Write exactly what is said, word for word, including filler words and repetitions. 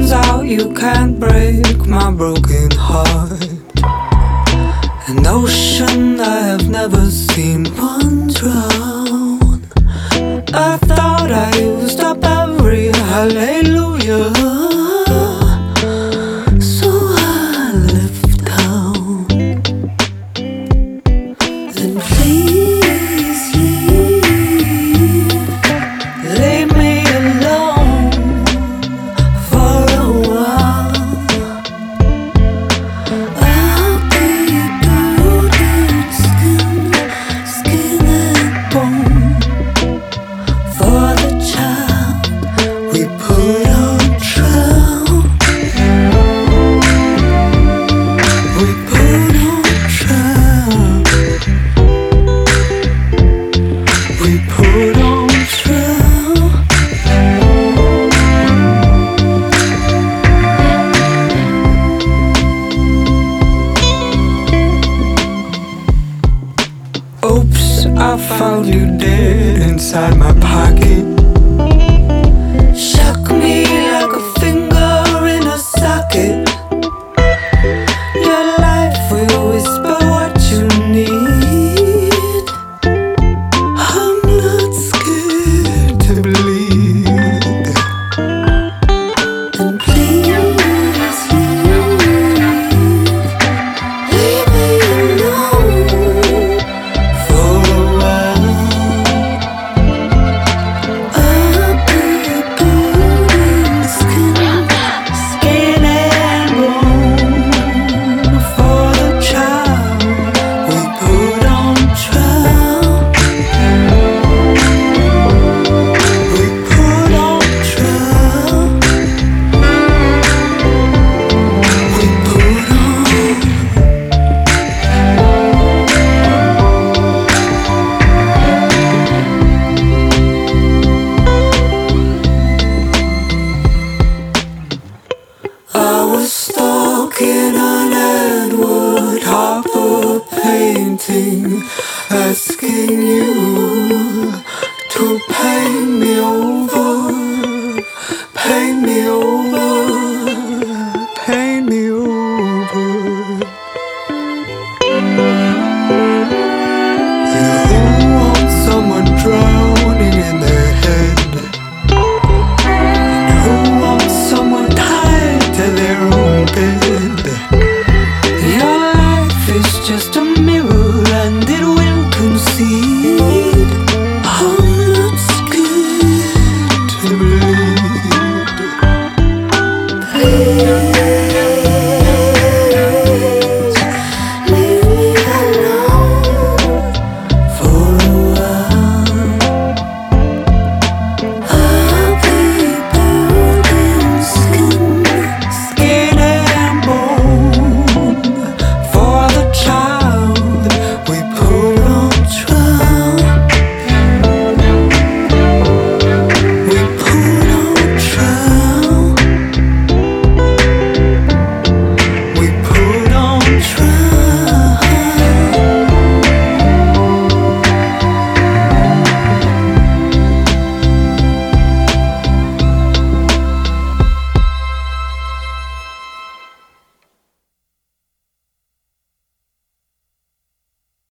turns out you can't break my broken heart. An ocean I have never seen one drown. I thought I used up every hallelujah, so I left town. Then please leave, leave me alone for a while. I'll be rooted skin, skin and bone for the child we put on trial. We put on trial. We put on trial. Oops, I found you dead inside my pocket.